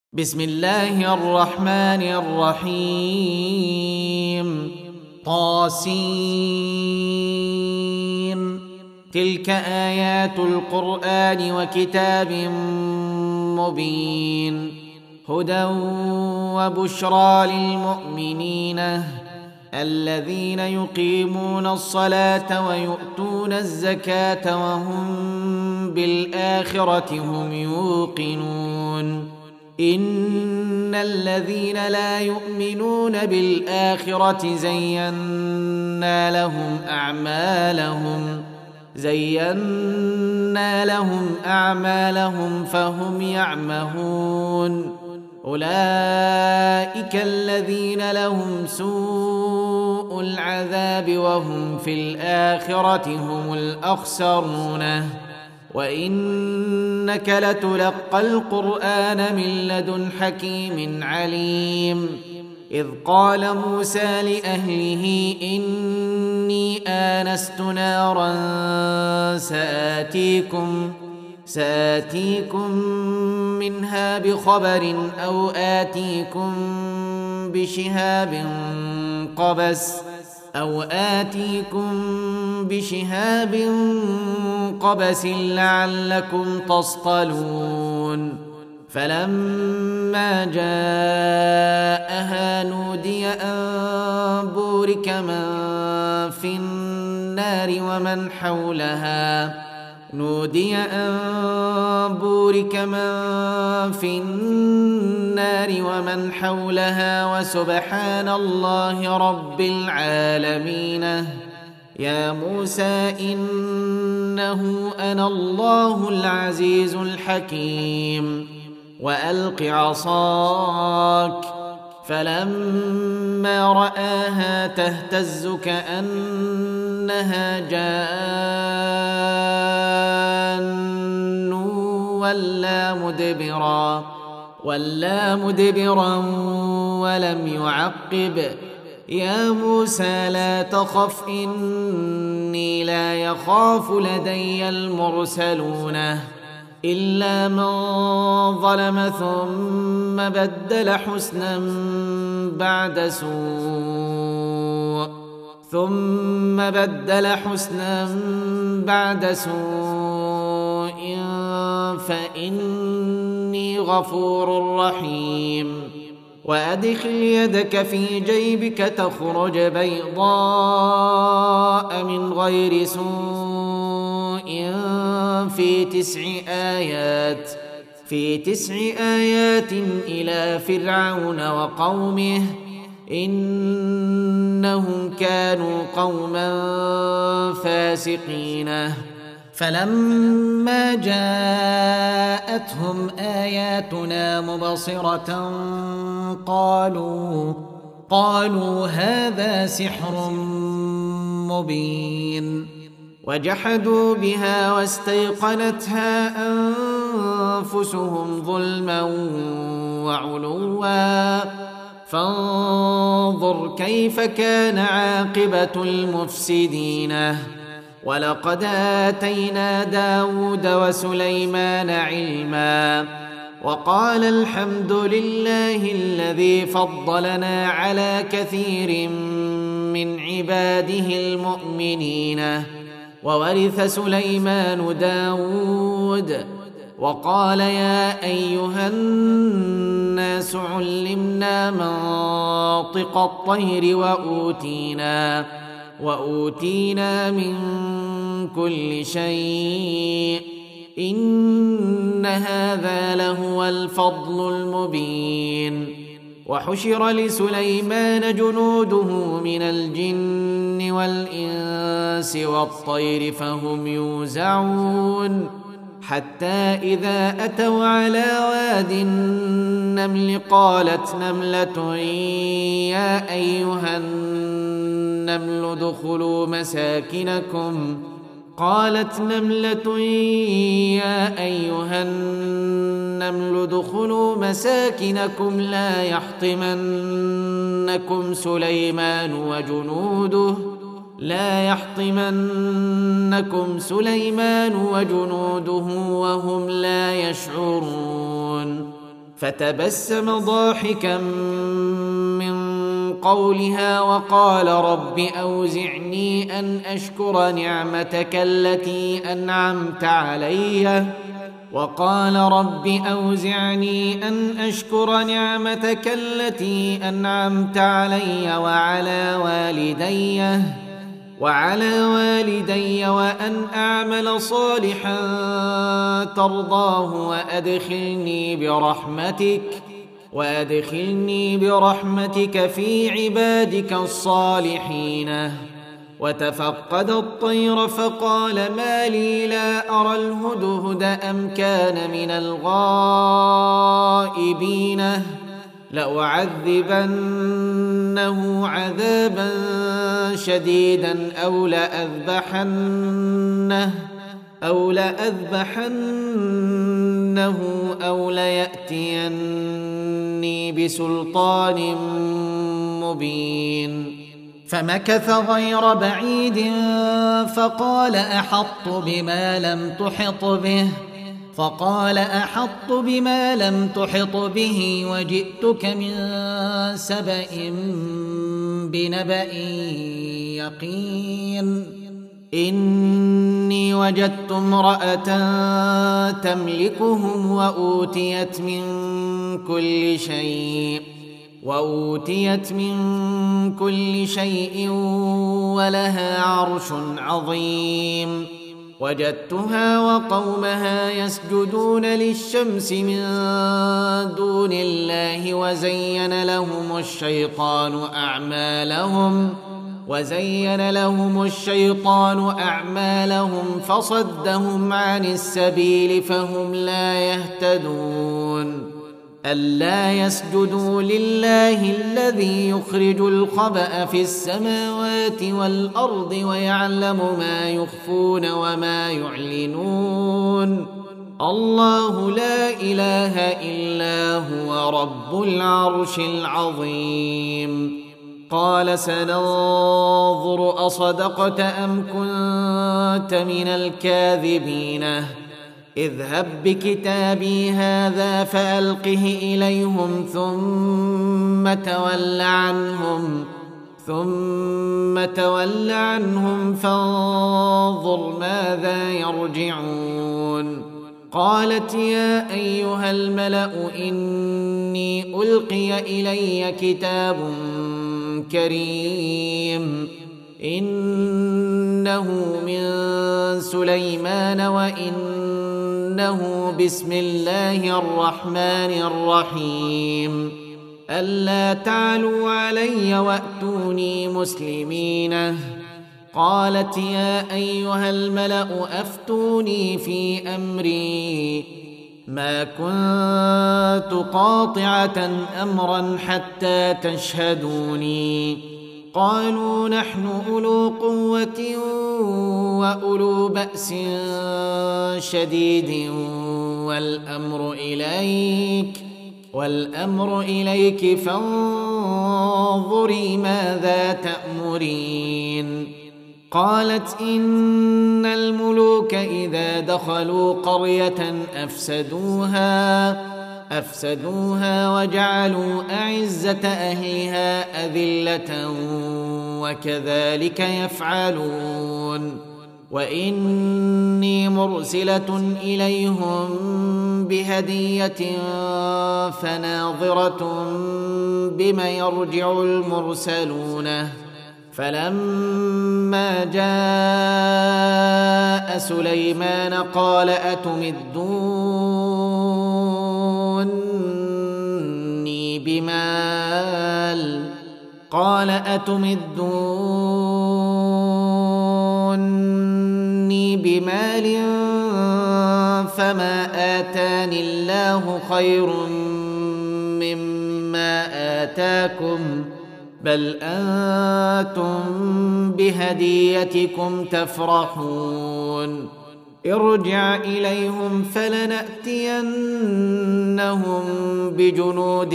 بسم الله الرحمن الرحيم طاسين تلك آيات القرآن وكتاب مبين هدى وبشرى للمؤمنين الذين يقيمون الصلاة ويؤتون الزكاة وهم بالآخرة هم يوقنون إن الذين لا يؤمنون بالآخرة زينا لهم أعمالهم فهم يعمهون أولئك الذين لهم سوء العذاب وهم في الآخرة هم الأخسرون وإنك لتلقى القرآن من لدن حكيم عليم إذ قال موسى لأهله إني آنست نارا سآتيكم منها بخبر أو آتيكم بشهاب قبس لعلكم تصطلون فلما جاءها نودي أن بورك من في النار ومن حولها وسبحان الله رب العالمين يا موسى إنه أنا الله العزيز الحكيم وألق عصاك فلما رآها تهتز كأنها جان ولا مدبرا ولم يعقب يا موسى لا تخف إني لا يخاف لدي المرسلون إلا من ظلم ثم بدل حسنا بعد سوء فإني غفور رحيم وأدخل يدك في جيبك تخرج بيضاء من غير سوء في تسع آيات إلى فرعون وقومه إنهم كانوا قوما فاسقين فلما جاءتهم آياتنا مبصرة قالوا هذا سحر مبين وجحدوا بها واستيقنتها أنفسهم ظلما وعلوا فانظر كيف كان عاقبة المفسدين ولقد آتينا داود وسليمان علما وقال الحمد لله الذي فضلنا على كثير من عباده المؤمنين وورث سليمان داود وقال يا أيها الناس علمنا منطق الطير وأوتينا من كل شيء إن هذا لهو الفضل المبين وحشر لسليمان جنوده من الجن والإنس والطير فهم يوزعون حتى إذا أتوا على واد النمل قالت نملة يا أيها النمل ادخلوا مساكنكم لا يحطمنكم سليمان وجنوده وهم لا يشعرون فتبسم ضاحكا من قولها وقال رب أوزعني أن أشكر نعمتك التي أنعمت علي وعلى والدي وأن أعمل صالحا ترضاه وأدخلني برحمتك في عبادك الصالحين. وتفقد الطير فقال ما لي لا أرى الهدهد أم كان من الغائبين لأعذبنه عذابا شديدا أو لأذبحنه أو ليأتيني بسلطان مبين. فمكث غير بعيد فقال أحط بما لم تحط به وجئتك من سبأ بنبأ يقين. إني وجدت امرأة تملكهم وأوتيت من كل شيء ولها عرش عظيم. وجدتها وقومها يسجدون للشمس من دون الله وزين لهم الشيطان أعمالهم فصدهم عن السبيل فهم لا يهتدون. ألا يسجدوا لله الذي يخرج الخبأ في السماوات والأرض ويعلم ما يخفون وما يعلنون. الله لا إله إلا هو رب العرش العظيم. قال سننظر أصدقت أم كنت من الكاذبين اذهب بكتابي هذا فألقه إليهم ثم تول عنهم فانظر ماذا يرجعون. قالت يا أيها الملأ إني ألقي إلي كتاب كريم إنه من سليمان وإنه بسم الله الرحمن الرحيم ألا تعلوا علي وأتوني مسلمين. قالت يا أيها الملأ أفتوني في أمري ما كنت قاطعة أمرا حتى تشهدوني. قالوا نحن أولو قوة وأولو بأس شديد والأمر إليك فانظري ماذا تأمرين. قالت إن الملوك إذا دخلوا قرية أفسدوها وجعلوا أعزة أهلها أذلة وكذلك يفعلون. وإني مرسلة إليهم بهدية فناظرة بما يرجع المرسلون. فلما جاء سليمان قال أتمدوني بمال فما آتاني الله خير مما آتاكم بل أنتم بهديتكم تفرحون. ارجع إليهم فلنأتينهم بجنود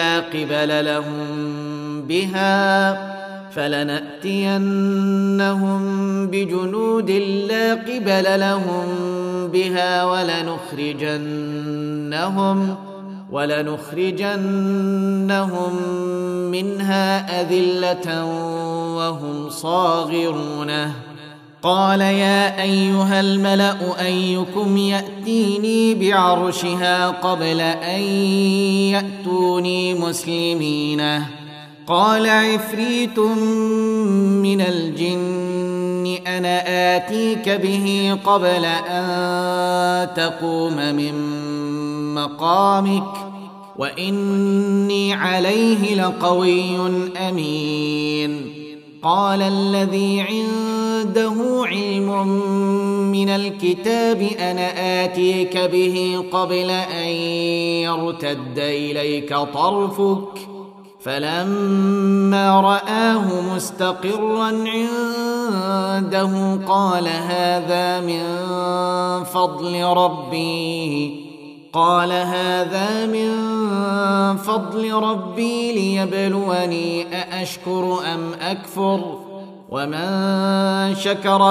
لا قبل لهم بها ولنخرجنهم منها أذلة وهم صاغرون. قال يا أيها الملأ أيكم يأتيني بعرشها قبل أن يأتوني مسلمين. قال عفريت من الجن أنا آتيك به قبل أن تقوم من مقامك وإني عليه لقوي أمين. قال الذي عنده علم من الكتاب أنا آتيك به قبل أن يرتد إليك طرفك فلما رآه مستقرا عنده قال هذا من فضل ربي ليبلوني أأشكر أم أكفر ومن شكر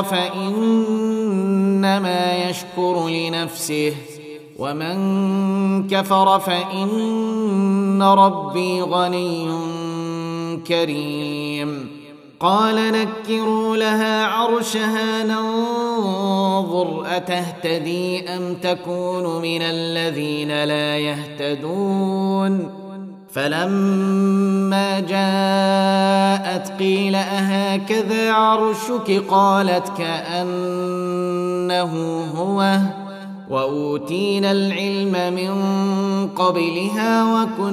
فإنما يشكر لنفسه ومن كفر فإن ربي غني كريم. قال نكروا لها عرشها ننظر أتهتدي أم تكون من الذين لا يهتدون. فلما جاءت قيل أهكذا عرشك قالت كأنه هو وأوتينا العلم من قبلها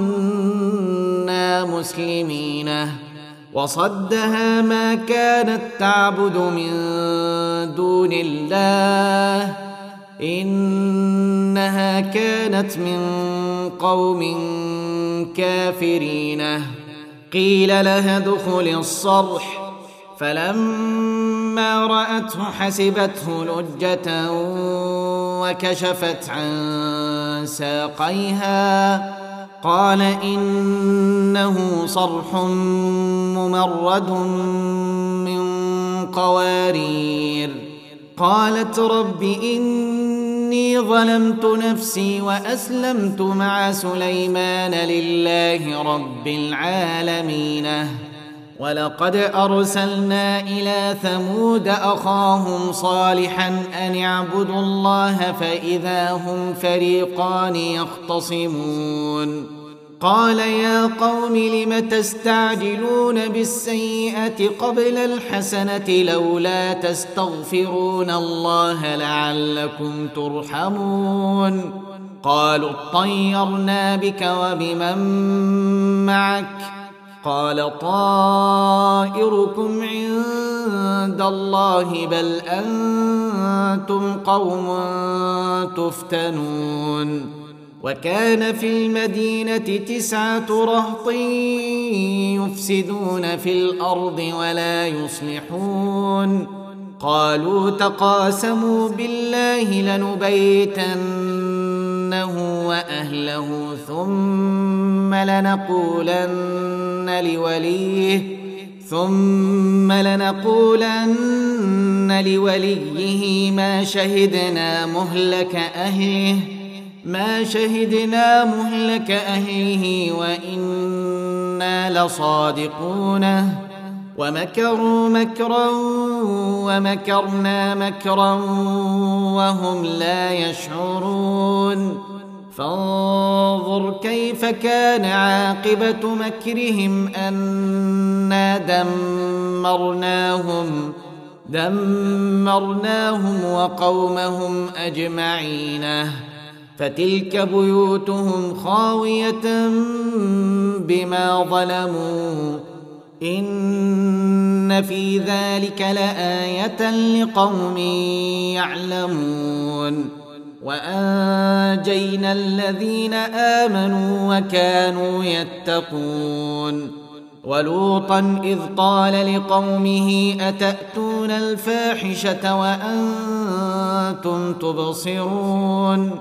وكنا مسلمين. وصدها ما كانت تعبد من دون الله إنها كانت من قوم كافرين. قيل لها ادخل الصرح فلما رأته حسبته لجة وكشفت عن ساقيها قال إنه صرح ممرد من قوارير. قالت رب إني ظلمت نفسي وأسلمت مع سليمان لله رب العالمين. ولقد أرسلنا إلى ثمود أخاهم صالحا أن اعبدوا الله فإذا هم فريقان يختصمون. قال يا قوم لم تستعجلون بالسيئة قبل الحسنة لولا تستغفرون الله لعلكم ترحمون. قالوا اطيرنا بك وبمن معك قال طائركم عند الله بل أنتم قوم تفتنون. وكان في المدينة 9 رهط يفسدون في الأرض ولا يصلحون. قالوا تقاسموا بالله لنبيتنه وأهله ثم لنقولن لوليه ما شهدنا مهلك أهله وإنا لصادقون. ومكروا مكرا ومكرنا مكرا وهم لا يشعرون. فانظر كيف كان عاقبة مكرهم أنا دمرناهم وقومهم أجمعين. فتلك بيوتهم خاوية بما ظلموا إن في ذلك لآية لقوم يعلمون. وأنجينا الذين آمنوا وكانوا يتقون. ولوطا إذ قال لقومه أتأتون الفاحشة وأنتم تبصرون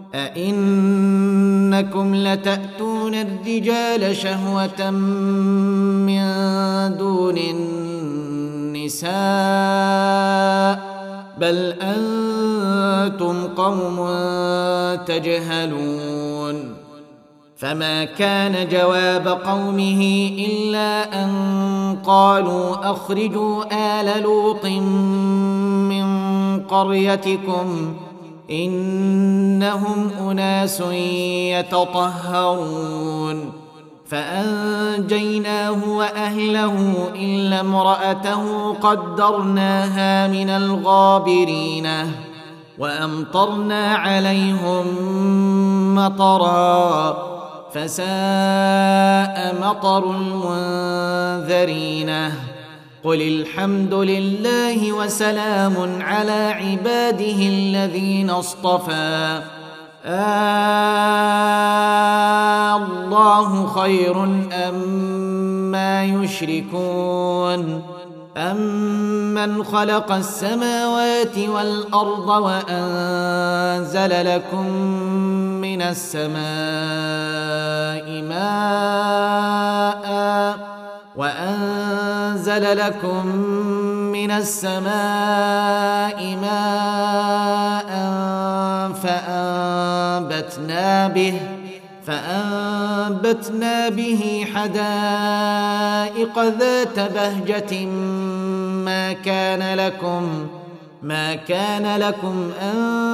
أئنكم لتأتون الرجال شهوة من دون النساء بل أنتم قوم تجهلون. فما كان جواب قومه إلا أن قالوا أخرجوا آل لوط من قريتكم إنهم أناس يتطهرون فأنجيناه وأهله إلا امرأته قدرناها من الغابرين وأمطرنا عليهم مطرا فساء مطر المنذرين قل الحمد لله وسلام على عباده الذين اصطفى الله خير أما يشركون أمن خلق السماوات والأرض وأنزل لكم من السماء ماء فأنبتنا به حدائق ذات بهجة ما كان لكم أن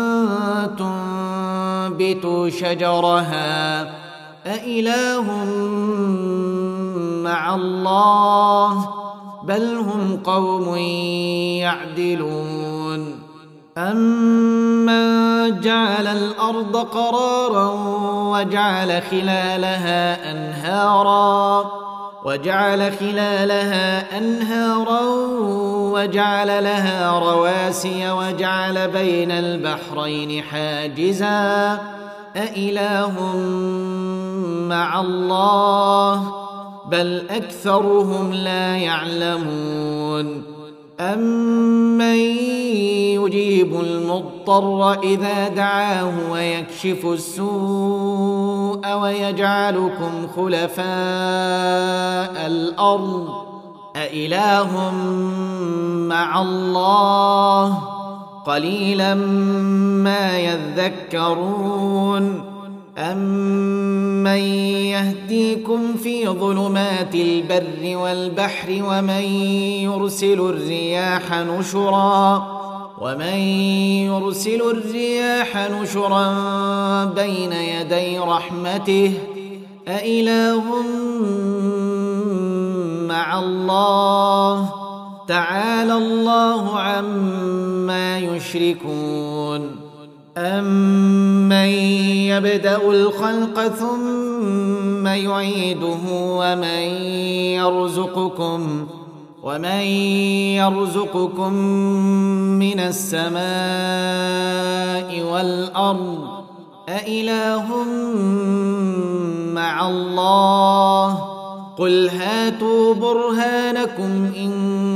تنبتوا شجرها أإله مع الله بل هم قوم يعدلون أمن جعل الأرض قرارا وجعل خلالها أنهارا وجعل لها رواسي وجعل بين البحرين حاجزا أإله مع الله بل أكثرهم لا يعلمون أمن يجيب المضطر إذا دعاه ويكشف السوء ويجعلكم خلفاء الأرض أإله مع الله قليلا ما يذكرون أمن يهديكم في ظلمات البر والبحر ومن يرسل الرياح نشرا بين يدي رحمته أإله مع الله تعالى الله عما يشركون أمن يبدأ الخلق ثم يعيده ومن يرزقكم من السماء والأرض أإله مع الله قل هاتوا برهانكم إن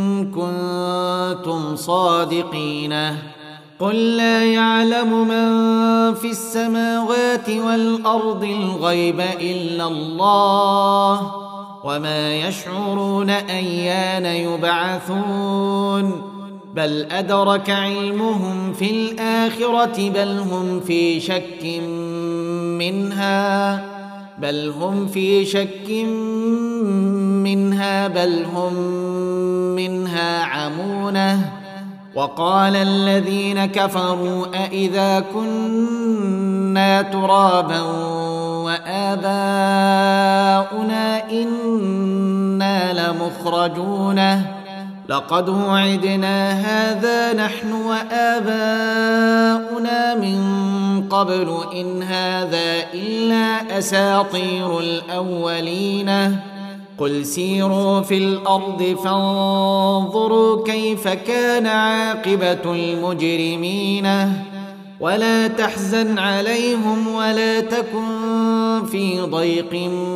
كنتم صادقين قل لا يعلم من في السماوات والأرض الغيب إلا الله وما يشعرون أيان يبعثون بل أدرك علمهم في الآخرة بل هم في شك منها بل هم منها عمونه وقال الذين كفروا أإذا كنا ترابا وآباؤنا إنا لمخرجون لقد وعدنا هذا نحن وآباؤنا من قبل إن هذا إلا أساطير الأولين قل سيروا في الأرض فانظروا كيف كان عاقبة المجرمين ولا تحزن عليهم ولا تكن في ضيق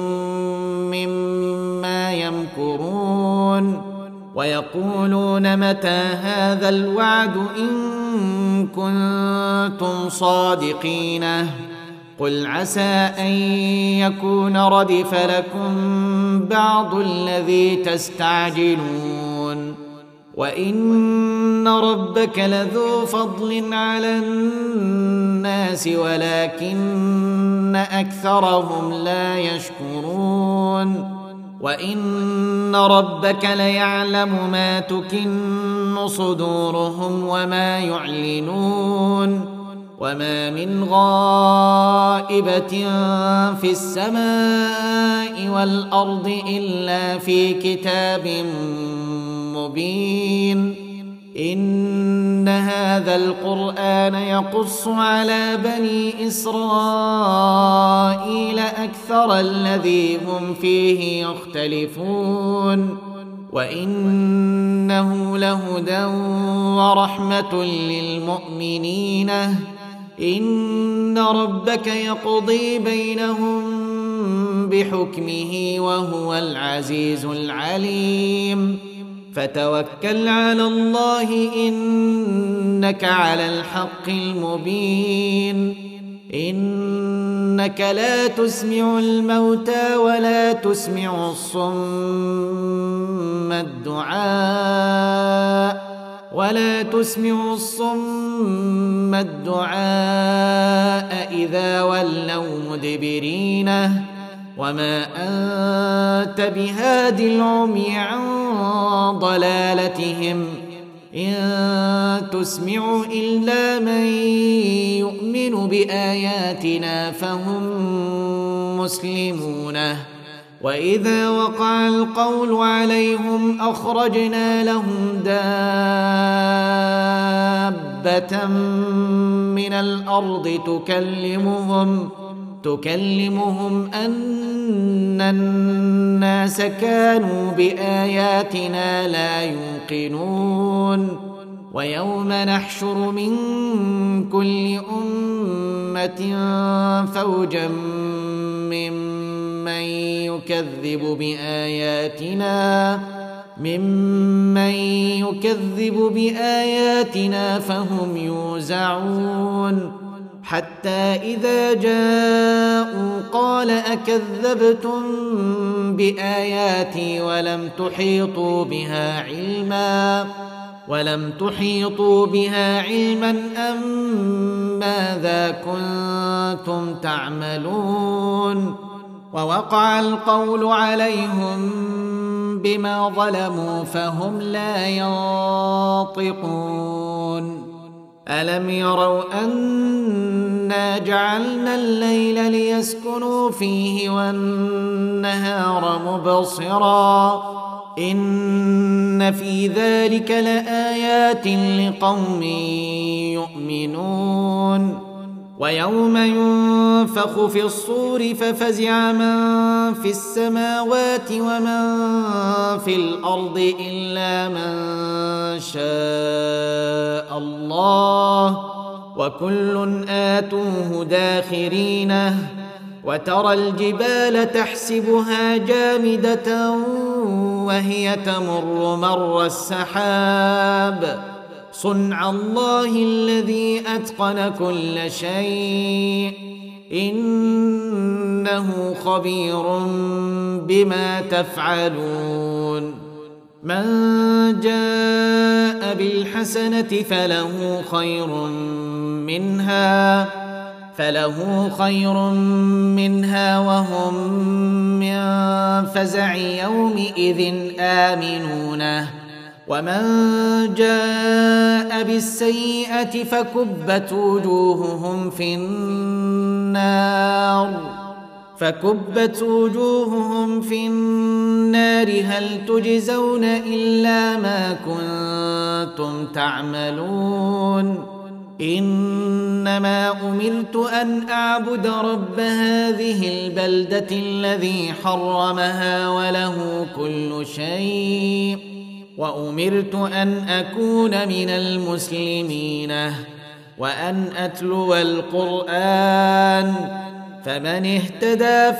مما يمكرون ويقولون متى هذا الوعد إن كنتم صادقين قل عسى أن يكون ردف لكم بعض الذي تستعجلون وإن ربك لذو فضل على الناس ولكن أكثرهم لا يشكرون وإن ربك ليعلم ما تكن صدورهم وما يعلنون وما من غائبة في السماء والأرض إلا في كتاب مبين إن هذا القرآن يقص على بني إسرائيل أكثر الذي هم فيه يختلفون وإنه لهدى ورحمة للمؤمنين إن ربك يقضي بينهم بحكمه وهو العزيز العليم فتوكل على الله إنك على الحق المبين إنك لا تسمع الموتى ولا تسمع الصم الدعاء إذا ولوا مدبرين وما أنت بهاد العمي عن ضلالتهم إن تسمع إلا من يؤمن بآياتنا فهم مسلمون وإذا وقع القول عليهم أخرجنا لهم دابة من الأرض تكلمهم أن الناس كانوا بآياتنا لا يوقنون ويوم نحشر من كل أمة فوجا ممن يكذب بآياتنا فهم يوزعون حتى إذا جاءوا قال أكذبتم بآياتي ولم تحيطوا بها علما أم ماذا كنتم تعملون ووقع القول عليهم بما ظلموا فهم لا ينطقون ألم يروا أنا جعلنا الليل ليسكنوا فيه والنهار مبصرا إن في ذلك لآيات لقوم يؤمنون ويوم ينفخ في الصور ففزع من في السماوات ومن في الأرض إلا من شاء الله وكل آتوه داخرين وترى الجبال تحسبها جامدة وهي تمر مر السحاب صنع الله الذي أتقن كل شيء إنه خبير بما تفعلون من جاء بالحسنة فله خير منها وهم من فزع يومئذ آمنون ومن جاء بالسيئة فكبت وجوههم في النار هل تجزون إلا ما كنتم تعملون إنما أمرت أن أعبد رب هذه البلدة الذي حرمها وله كل شيء وأمرت أن أكون من المسلمين وأن أتلو القرآن فمن اهتدى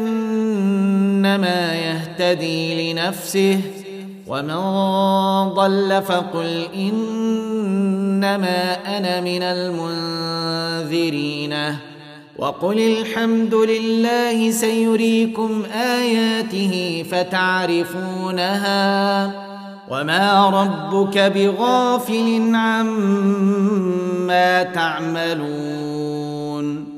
فإنما يهتدي لنفسه ومن ضل فقل إنما أنا من المنذرين وقل الحمد لله سيريكم آياته فتعرفونها وما ربك بغافل عما تعملون